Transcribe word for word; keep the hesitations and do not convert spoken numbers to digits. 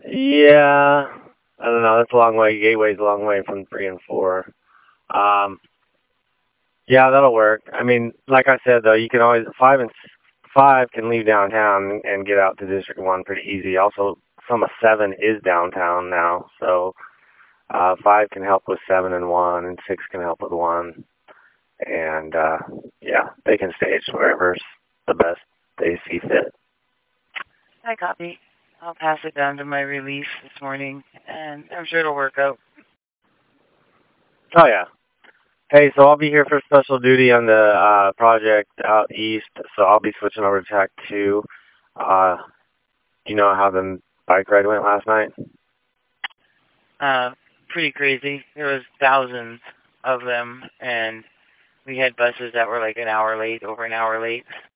Yeah, I don't know. That's a long way. Gateway's a long way from three and four. Um, yeah, that'll work. I mean, like I said though, you can always five and s- five can leave downtown and get out to District One pretty easy. Also, some of seven is downtown now, so uh, five can help with seven and one, and six can help with one. And uh, yeah, they can stage wherever's the best they see fit. I copy. I'll pass it down to my release this morning, and I'm sure it'll work out. Oh yeah. Hey, so I'll be here for special duty on the uh, project out east. So I'll be switching over to track two. Uh, do you know how the bike ride went last night? Uh, pretty crazy. There was thousands of them, and we had buses that were like an hour late, over an hour late.